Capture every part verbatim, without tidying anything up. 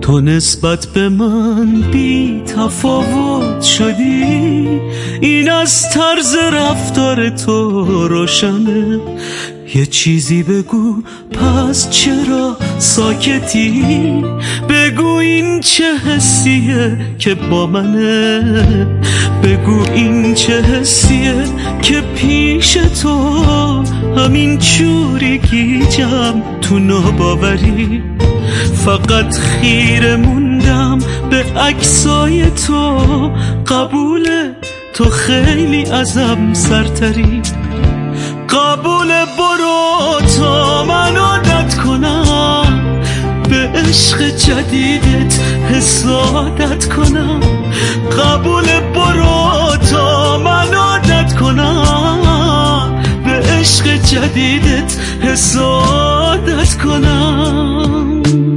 تو نسبت به من بی تفاوت شدی، این از طرز رفتار تو روشنه. یه چیزی بگو پس چرا ساکتی، بگو این چه حسیه که با منه، بگو این چه حسیه که پیش تو همین جوری گیجم تو ناباوری. فقط خیره موندم به عکسای تو، قبوله تو خیلی ازم سرتری. قبول برو تا من عادت کنم به عشق جدیدت، حسادت کنم. قبول برو تا من عادت کنم به عشق جدیدت، حسادت کنم.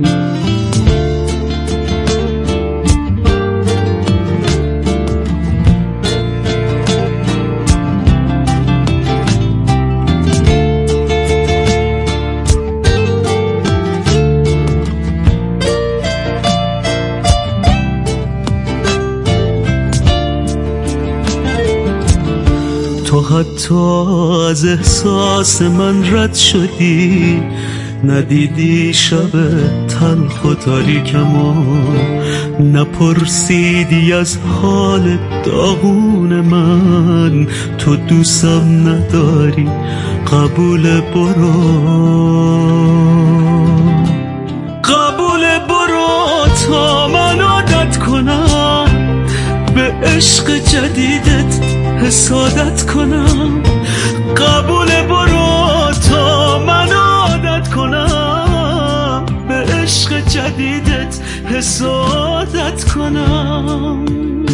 تو حتی از احساس من رد شدی، ندیدی شب تلخ و تاریکم و نپرسیدی از حال داغون من. تو دوستم نداری، قبول برو، قبول برو تا من عادت کنم به عشق جدیدت، حسادت کنم. قبول برو تا من عادت کنم به عشق جدیدت، حسادت کنم.